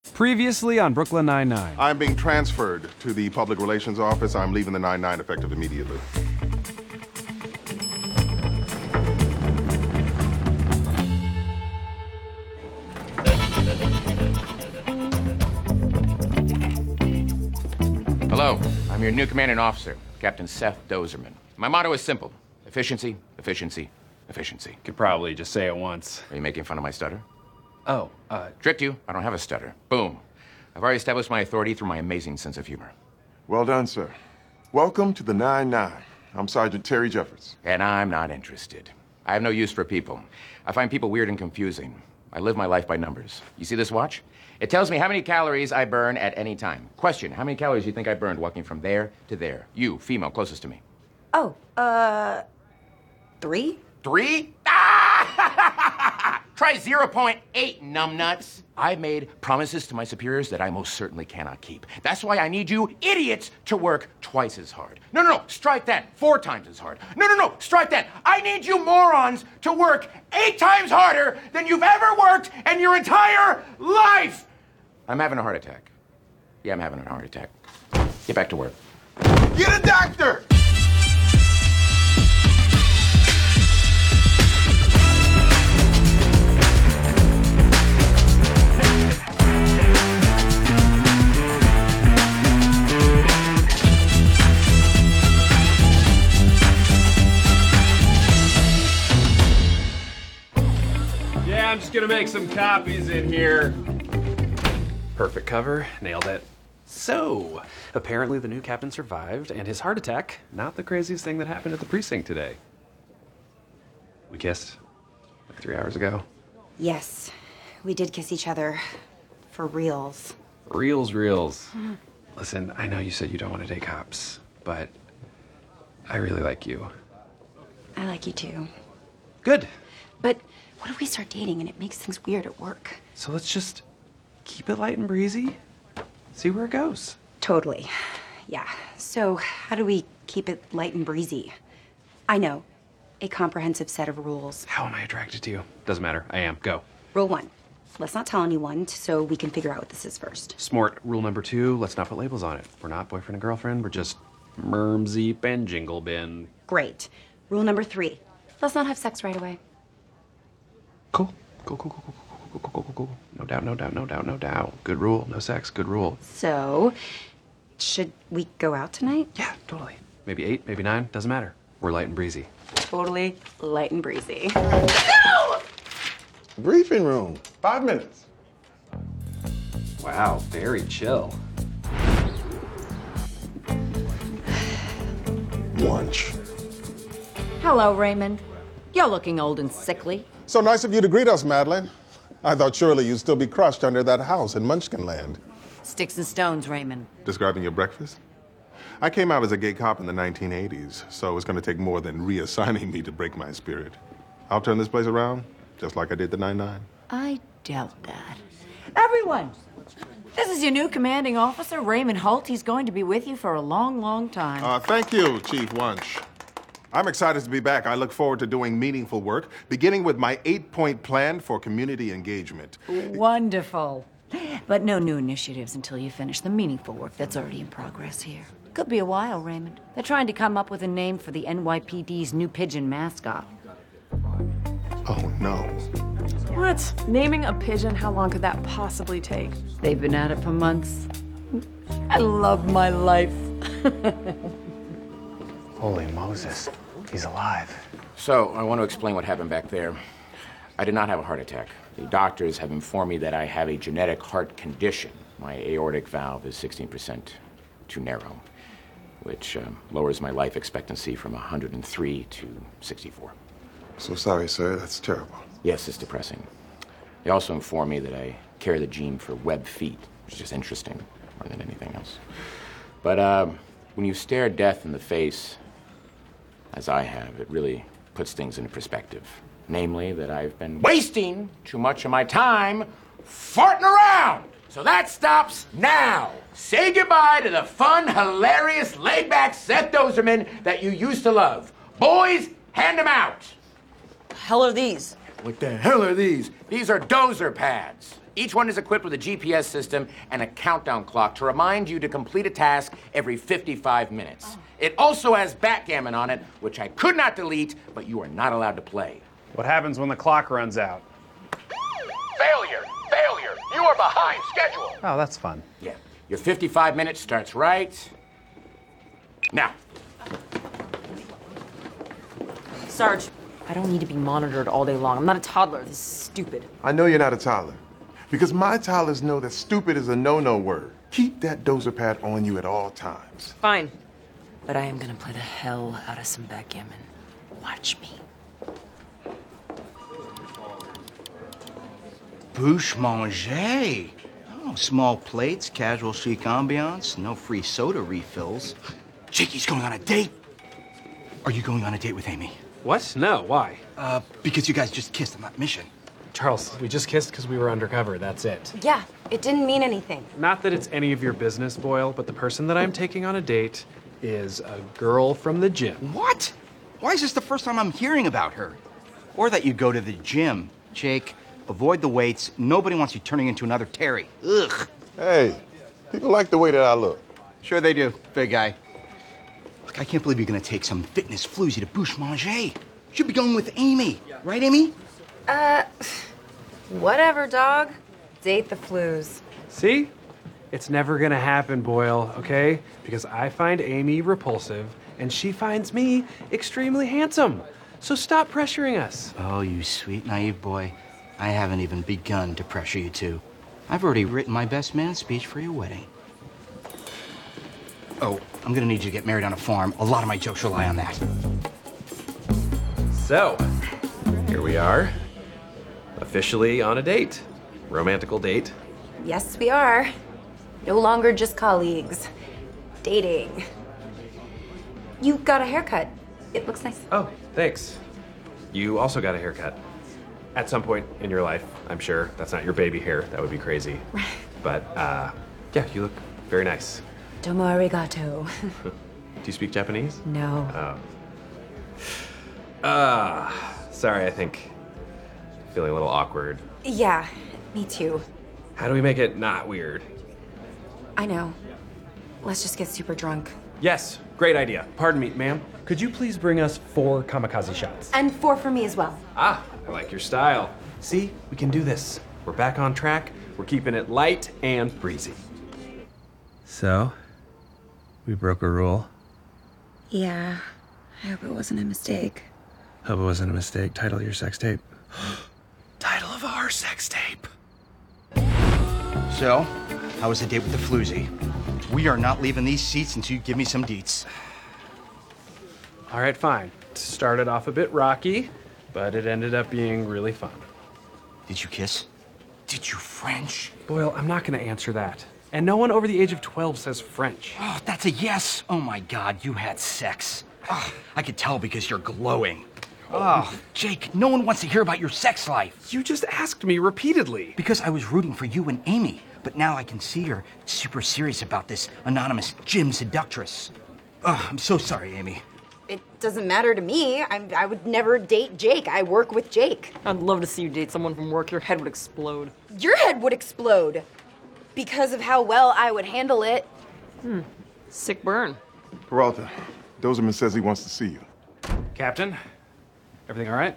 Previously on Brooklyn Nine-Nine. I'm being transferred to the public relations office. I'm leaving the 9-9 effective immediately. Hello, I'm your new commanding officer, Captain Seth Dozerman. My motto is simple: efficiency, efficiency, efficiency. Could probably just say it once. Are you making fun of my stutter? Oh, Tricked you. I don't have a stutter. Boom. I've already established my authority through my amazing sense of humor. Well done, sir. Welcome to the 9-9. I'm Sergeant Terry Jeffords. And I'm not interested. I have no use for people. I find people weird and confusing. I live my life by numbers. You see this watch? It tells me how many calories I burn at any time. Question, how many calories do you think I burned walking from there to there? You, female, closest to me. Oh, 3? 3? Try 0.8, numbnuts. I've made promises to my superiors that I most certainly cannot keep. That's why I need you idiots to work twice as hard. No, strike that. 4 times as hard. No, strike that. I need you morons to work 8 times harder than you've ever worked in your entire life. I'm having a heart attack. Yeah, I'm having a heart attack. Get back to work. Get a doctor! yeah, I'm just gonna make some copies in here. Perfect cover, nailed it. So, apparently the new captain survived, and his heart attack, not the craziest thing that happened at the precinct today. We kissed, like 3 hours ago. Yes, we did kiss each other. For reals. Reals. Listen, I know you said you don't want to date cops, but I really like you. I like you too. Good. But what if we start dating and it makes things weird at work? So let's just keep it light and breezy, see where it goes. Totally. Yeah. So how do we keep it light and breezy? I know. A comprehensive set of rules. How am I attracted to you? Doesn't matter. I am. Go. Rule 1. Let's not tell anyone so we can figure out what this is first. Smart. Rule number 2, let's not put labels on it. We're not boyfriend and girlfriend. We're just Mermzeep and Jingle Bin. Great. Rule number 3. Let's not have sex right away. Cool. Cool. No doubt. Good rule. No sex. Good rule. So, should we go out tonight? Yeah, totally. Maybe 8, maybe 9. Doesn't matter. We're light and breezy. Totally light and breezy. Briefing room. 5 minutes. Wow, very chill. Lunch. Hello, Raymond. You're looking old and sickly. So nice of you to greet us, Madeline. I thought surely you'd still be crushed under that house in Munchkinland. Sticks and stones, Raymond. Describing your breakfast? I came out as a gay cop in the 1980s, so it's going to take more than reassigning me to break my spirit. I'll turn this place around, just like I did the 9-9. I doubt that. Everyone, this is your new commanding officer, Raymond Holt. He's going to be with you for a long, long time. Thank you, Chief Wunsch. I'm excited to be back. I look forward to doing meaningful work, beginning with my 8-point plan for community engagement. Wonderful. But no new initiatives until you finish the meaningful work that's already in progress here. Could be a while, Raymond. They're trying to come up with a name for the NYPD's new pigeon mascot. Oh, no. What? Naming a pigeon, how long could that possibly take? They've been at it for months. I love my life. Holy Moses, he's alive. So, I want to explain what happened back there. I did not have a heart attack. The doctors have informed me that I have a genetic heart condition. My aortic valve is 16% too narrow, which lowers my life expectancy from 103 to 64. So sorry, sir. That's terrible. Yes, it's depressing. They also informed me that I carry the gene for web feet, which is just interesting more than anything else. But when you stare death in the face, as I have, it really puts things into perspective. Namely, that I've been wasting too much of my time farting around. So that stops now. Say goodbye to the fun, hilarious, laid-back Seth Dozerman that you used to love. Boys, hand them out. Hell are these? What the hell are these? These are dozer pads. Each one is equipped with a GPS system and a countdown clock to remind you to complete a task every 55 minutes. It also has backgammon on it, which I could not delete, but you are not allowed to play. What happens when the clock runs out? Failure! Failure! You are behind schedule! Oh, that's fun. Yeah. Your 55 minutes starts right now. Sarge, I don't need to be monitored all day long. I'm not a toddler. This is stupid. I know you're not a toddler. Because my toddlers know that stupid is a no-no word. Keep that dozer pad on you at all times. Fine. But I am gonna play the hell out of some backgammon. Watch me. Bouche manger. Oh, small plates, casual chic ambiance, no free soda refills. Jakey's going on a date. Are you going on a date with Amy? What? No, why? Because you guys just kissed on that mission. Charles, we just kissed because we were undercover, that's it. Yeah, it didn't mean anything. Not that it's any of your business, Boyle, but the person that I'm taking on a date is a girl from the gym. What? Why is this the first time I'm hearing about her? Or that you go to the gym. Jake, avoid the weights. Nobody wants you turning into another Terry. Ugh. Hey, people like the way that I look. Sure they do, big guy. Look, I can't believe you're gonna take some fitness floozy to Bouche Manger. Should be going with Amy. Right, Amy? Whatever, dog. Date the flues. See? It's never gonna happen, Boyle, okay? Because I find Amy repulsive, and she finds me extremely handsome. So stop pressuring us. Oh, you sweet, naive boy. I haven't even begun to pressure you two. I've already written my best man speech for your wedding. Oh, I'm gonna need you to get married on a farm. A lot of my jokes rely on that. So, here we are. Officially on a date. Romantical date. Yes, we are. No longer just colleagues. Dating. You got a haircut. It looks nice. Oh, thanks. You also got a haircut. At some point in your life, I'm sure. That's not your baby hair. That would be crazy. But, yeah, you look very nice. Domo arigato. Do you speak Japanese? No. Sorry, I think. Feeling a little awkward. Yeah, me too. How do we make it not weird? I know. Let's just get super drunk. Yes, great idea. Pardon me, ma'am. Could you please bring us 4 kamikaze shots? And 4 for me as well. Ah, I like your style. See, we can do this. We're back on track. We're keeping it light and breezy. So, we broke a rule. Yeah, I hope it wasn't a mistake. Hope it wasn't a mistake. Title of your sex tape. Title of our sex tape. So, how was the date with the floozy? We are not leaving these seats until you give me some deets. All right, fine. Started off a bit rocky, but it ended up being really fun. Did you kiss? Did you French? Boyle, I'm not going to answer that. And no one over the age of 12 says French. Oh, that's a yes. Oh my God, you had sex. Oh, I could tell because you're glowing. Oh, Jake, no one wants to hear about your sex life. You just asked me repeatedly. Because I was rooting for you and Amy. But now I can see you're super serious about this anonymous gym seductress. Oh, I'm so sorry, Amy. It doesn't matter to me. I would never date Jake. I work with Jake. I'd love to see you date someone from work. Your head would explode. Your head would explode. Because of how well I would handle it. Sick burn. Peralta, Dozerman says he wants to see you. Captain, everything all right?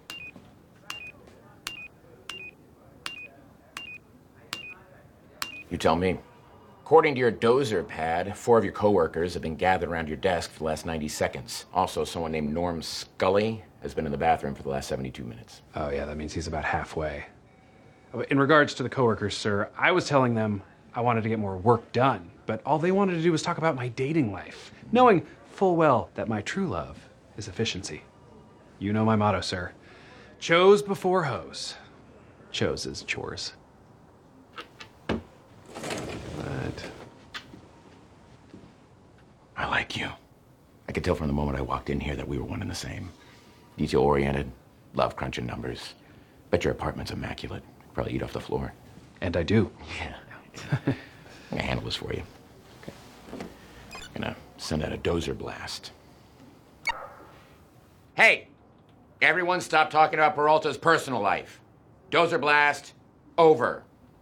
You tell me. According to your dozer pad, 4 of your coworkers have been gathered around your desk for the last 90 seconds. Also, someone named Norm Scully has been in the bathroom for the last 72 minutes. Oh, yeah, that means he's about halfway. In regards to the coworkers, sir, I was telling them I wanted to get more work done, but all they wanted to do was talk about my dating life, knowing full well that my true love is efficiency. You know my motto, sir. Chose before hose. Chose is chores. But I like you. I could tell from the moment I walked in here that we were one and the same. Detail-oriented, love crunching numbers. Bet your apartment's immaculate. Probably eat off the floor. and I do. Yeah. I'm gonna handle this for you. Okay. I'm gonna send out a dozer blast. Hey! Everyone stop talking about Peralta's personal life. Dozer blast, over.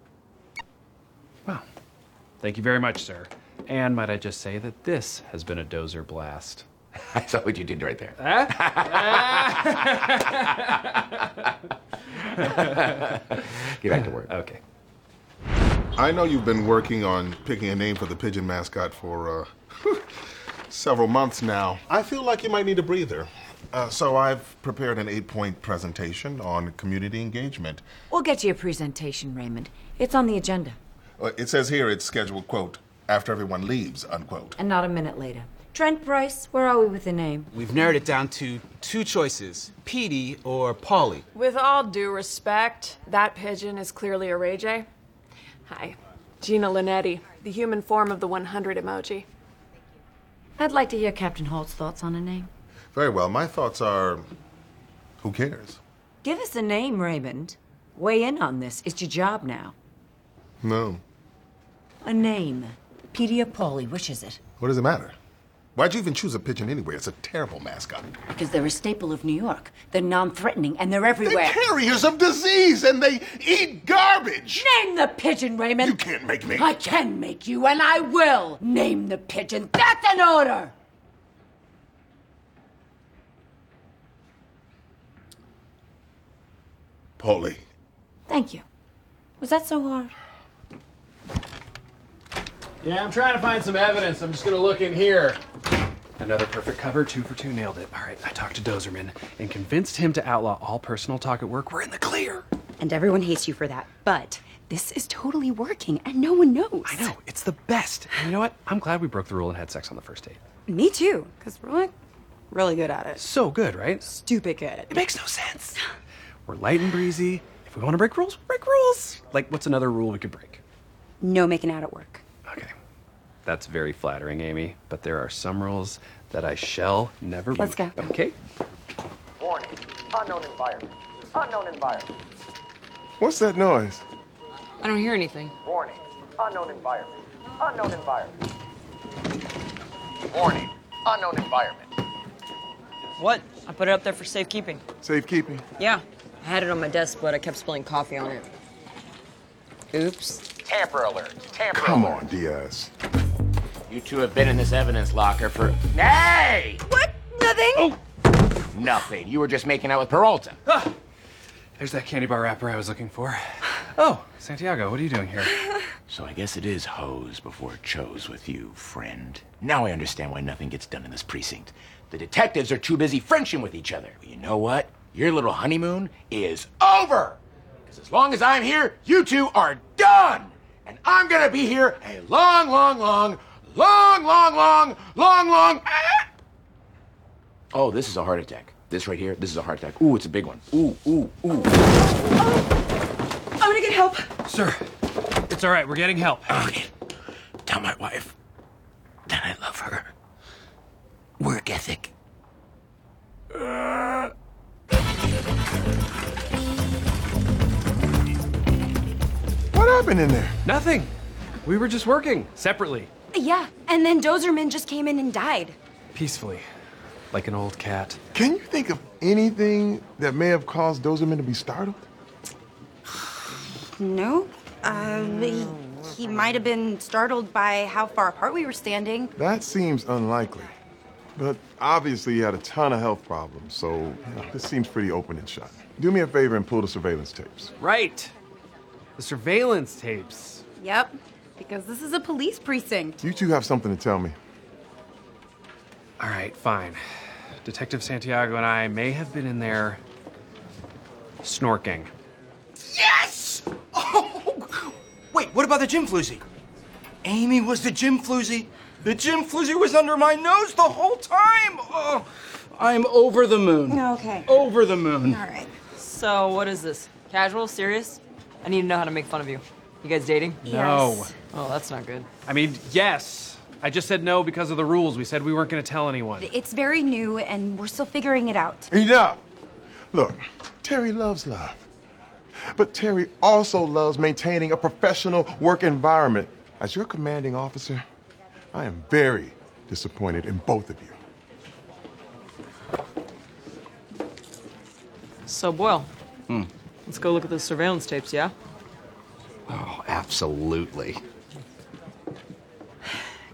Well, thank you very much, sir. And might I just say that this has been a dozer blast. I saw what you did right there. Get back to work. Okay. I know you've been working on picking a name for the pigeon mascot for several months now. I feel like you might need a breather. So I've prepared an 8-point presentation on community engagement. We'll get you a presentation, Raymond. It's on the agenda. It says here it's scheduled, quote, after everyone leaves, unquote. And not a minute later. Trent Price, where are we with the name? We've narrowed it down to 2 choices, Petey or Polly. With all due respect, that pigeon is clearly a Ray J. Hi, Gina Linetti, the human form of the 100 emoji. I'd like to hear Captain Holt's thoughts on a name. Very well. My thoughts are, who cares? Give us a name, Raymond. Weigh in on this. It's your job now. No. A name. Petey or Polly, which is it? What does it matter? Why'd you even choose a pigeon anyway? It's a terrible mascot. Because they're a staple of New York. They're non-threatening, and they're everywhere. They're carriers of disease, and they eat garbage! Name the pigeon, Raymond! You can't make me. I can make you, and I will! Name the pigeon. That's an order! Polly. Thank you. Was that so hard? Yeah, I'm trying to find some evidence. I'm just gonna look in here. Another perfect cover, 2 for 2, nailed it. All right, I talked to Dozerman and convinced him to outlaw all personal talk at work. We're in the clear. And everyone hates you for that. But this is totally working, and no one knows. I know, it's the best. And you know what? I'm glad we broke the rule and had sex on the first date. Me too, because we're like really good at it. So good, right? Stupid good. It makes no sense. We're light and breezy. If we want to break rules, break rules. Like, what's another rule we could break? No making out at work. Okay. That's very flattering, Amy, but there are some rules that I shall never Let's break. go. Okay. Warning, unknown environment. Unknown environment. What's that noise? I don't hear anything. Warning, unknown environment. Unknown environment. Warning, unknown environment. What? I put it up there for safekeeping. Safekeeping. Yeah. I had it on my desk, but I kept spilling coffee on it. Oops. Tamper alert. Tamper Come alert. on, Diaz. You two have been in this evidence locker for... Hey! What? Nothing? Oh! Nothing. You were just making out with Peralta. Ah, there's that candy bar wrapper I was looking for. Oh, Santiago, what are you doing here? So I guess it is hose before chose with you, friend. Now I understand why nothing gets done in this precinct. The detectives are too busy Frenching with each other. Well, you know what? Your little honeymoon is over. Because as long as I'm here, you two are done. And I'm gonna be here a long, long, long, long, long, long, long, long... Oh, this is a heart attack. This right here, this is a heart attack. Ooh, it's a big one. Ooh, ooh, ooh. I'm gonna get help. Sir, it's all right. We're getting help. Okay. Tell my wife that I love her. Work ethic. What happened in there? Nothing. We were just working separately, Yeah, and then Dozerman just came in and died. peacefully, like an old cat. Can you think of anything that may have caused Dozerman to be startled? No. He might have been startled by how far apart we were standing. That seems unlikely. But obviously he had a ton of health problems, so this seems pretty open and shut. Do me a favor and pull the surveillance tapes. Right. The surveillance tapes. Yep, because this is a police precinct. You two have something to tell me. All right, fine. Detective Santiago and I may have been in there snorking. Yes! Oh! Wait, what about the gym floozy? Amy was the gym floozy. The gym floozy was under my nose the whole time. Oh, I'm over the moon. Okay. Over the moon. All right. So, what is this? Casual? Serious? I need to know how to make fun of you. You guys dating? No. Yes. Oh, that's not good. I mean, yes. I just said no because of the rules. We said we weren't going to tell anyone. It's very new, and we're still figuring it out. Enough! Look, Terry loves love. But Terry also loves maintaining a professional work environment. As your commanding officer, I am very disappointed in both of you. So, Boyle. Let's go look at the surveillance tapes, yeah? Oh, absolutely.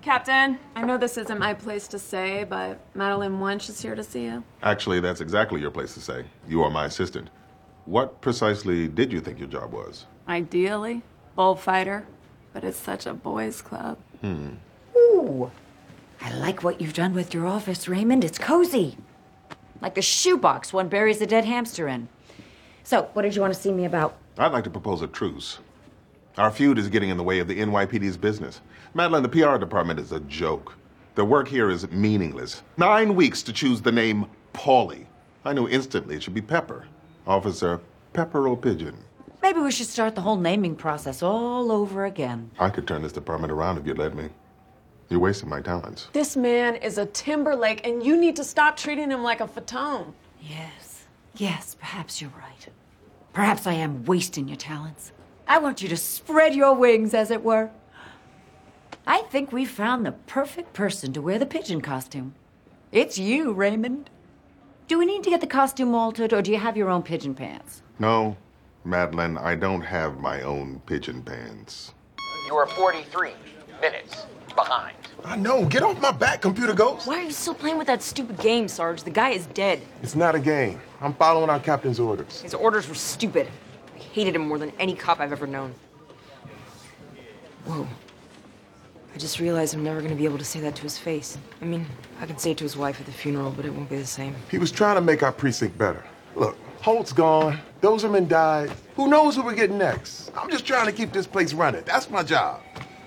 Captain, I know this isn't my place to say, but Madeline Wunsch is here to see you. Actually, that's exactly your place to say. You are my assistant. What precisely did you think your job was? Ideally, bullfighter, but it's such a boys' club. Ooh, I like what you've done with your office, Raymond. It's cozy. Like a shoebox one buries a dead hamster in. So, what did you want to see me about? I'd like to propose a truce. Our feud is getting in the way of the NYPD's business. Madeline, the PR department is a joke. Their work here is meaningless. 9 weeks to choose the name Paulie. I knew instantly it should be Pepper. Officer Pepper O'Pigeon. Maybe we should start the whole naming process all over again. I could turn this department around if you'd let me. You're wasting my talents. This man is a Timberlake, and you need to stop treating him like a Fatone. Yes, perhaps you're right. Perhaps I am wasting your talents. I want you to spread your wings, as it were. I think we found the perfect person to wear the pigeon costume. It's you, Raymond. Do we need to get the costume altered, or do you have your own pigeon pants? No, Madeline, I don't have my own pigeon pants. You are 43 minutes behind. I know. Get off my back, computer ghost. Why are you still playing with that stupid game, Sarge? The guy is dead. It's not a game. I'm following our captain's orders. His orders were stupid. I hated him more than any cop I've ever known. Whoa. I just realized I'm never going to be able to say that to his face. I mean, I can say it to his wife at the funeral, but it won't be the same. He was trying to make our precinct better. Look, Holt's gone. Dozerman died. Who knows who we're getting next? I'm just trying to keep this place running. That's my job.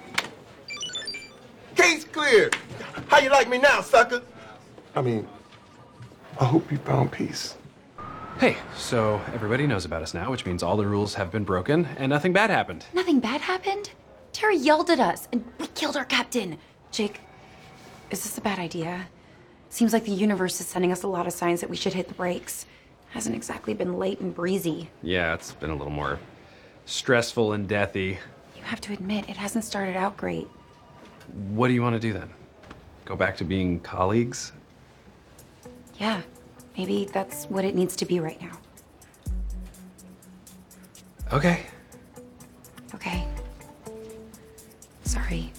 Case clear. How you like me now, sucker? I mean, I hope you found peace. Hey, so everybody knows about us now, which means all the rules have been broken and nothing bad happened. Nothing bad happened? Terry yelled at us, and we killed our captain. Jake, is this a bad idea? Seems like the universe is sending us a lot of signs that we should hit the brakes. Hasn't exactly been light and breezy. Yeah, it's been a little more stressful and deathy. You have to admit, it hasn't started out great. What do you want to do then? Go back to being colleagues? Yeah, maybe that's what it needs to be right now. Okay. Okay. Sorry.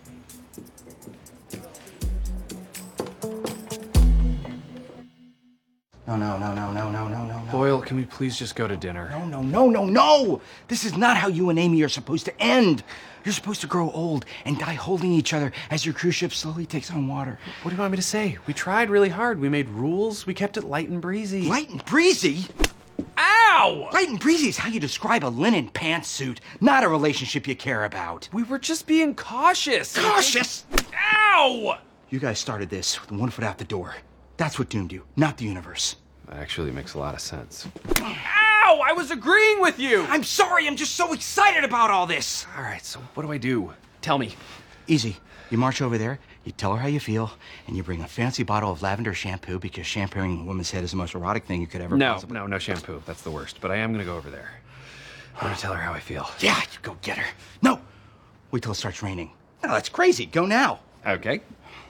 No. Boyle, can we please just go to dinner? No. This is not how you and Amy are supposed to end. You're supposed to grow old and die holding each other as your cruise ship slowly takes on water. What do you want me to say? We tried really hard. We made rules. We kept it light and breezy. Light and breezy? Ow! Light and breezy is how you describe a linen pantsuit, not a relationship you care about. We were just being cautious. Cautious? Ow! You guys started this with 1 foot out the door. That's what doomed you, not the universe. That actually makes a lot of sense. Ow! I was agreeing with you! I'm sorry, I'm just so excited about all this. All right, so what do I do? Tell me. Easy. You march over there, you tell her how you feel, and you bring a fancy bottle of lavender shampoo because shampooing a woman's head is the most erotic thing you could ever possibly... No shampoo. That's the worst. But I am going to go over there. I'm going to tell her how I feel. Yeah, you go get her. No! Wait till it starts raining. No, that's crazy. Go now. Okay.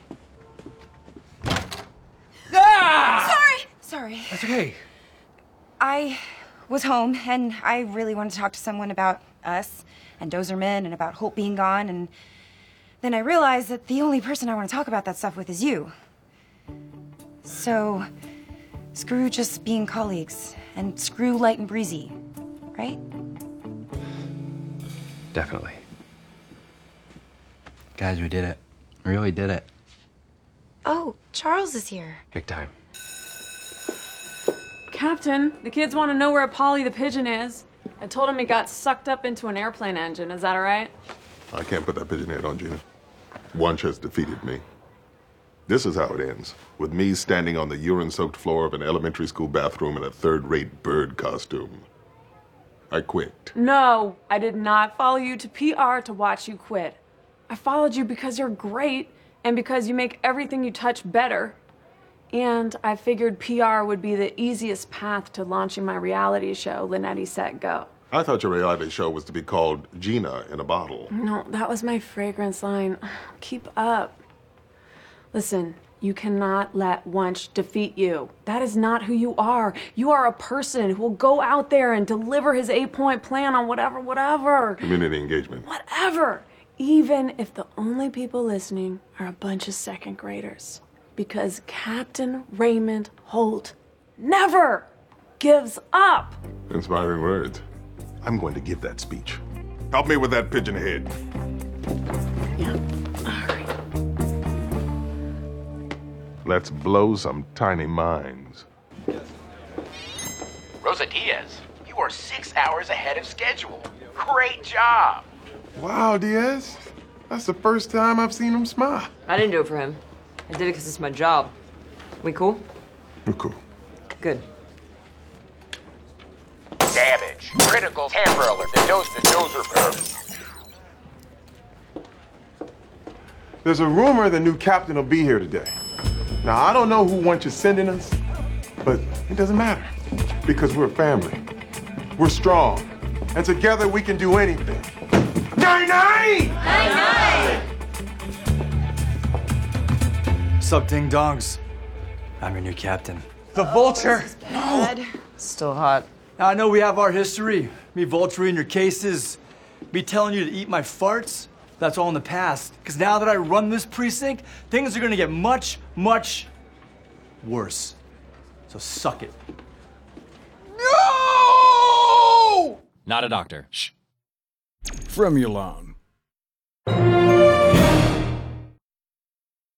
Sorry. That's okay. I was home, and I really wanted to talk to someone about us and Dozerman and about Holt being gone, and then I realized that the only person I want to talk about that stuff with is you. So, screw just being colleagues, and screw light and breezy, right? Definitely. Guys, we did it. We really did it. Oh, Charles is here. Big time. Captain, the kids want to know where Polly the pigeon is. I told him he got sucked up into an airplane engine. Is that all right? I can't put that pigeon head on, Gina. Wunsch has defeated me. This is how it ends, with me standing on the urine-soaked floor of an elementary school bathroom in a third-rate bird costume. I quit. No, I did not follow you to PR to watch you quit. I followed you because you're great and because you make everything you touch better. And I figured PR would be the easiest path to launching my reality show, Linetti Set Go. I thought your reality show was to be called Gina in a Bottle. No, that was my fragrance line. Keep up. Listen, you cannot let Wunsch defeat you. That is not who you are. You are a person who will go out there and deliver his 8-point plan on whatever. Community engagement. Whatever. even if the only people listening are a bunch of second graders. Because Captain Raymond Holt never gives up. Inspiring words. I'm going to give that speech. Help me with that pigeon head. Yeah, all right. Let's blow some tiny minds. Rosa Diaz, you are 6 hours ahead of schedule. Great job. Wow, Diaz. That's the first time I've seen him smile. I didn't do it for him. I did it because it's my job. We cool? We're cool. Good. Damage. Critical tamper alert. The dozer. There's a rumor the new captain will be here today. Now, I don't know who wants you sending us, but it doesn't matter because we're a family. We're strong, and together we can do anything. Night-night! Night-night! Sup, ding-dongs? I'm your new captain. The Vulture! No! Still hot. Now, I know we have our history. Me vulturing your cases, me telling you to eat my farts. That's all in the past. Because now that I run this precinct, things are gonna get much, much worse. So suck it. No! Not a doctor. Shh. From Milan.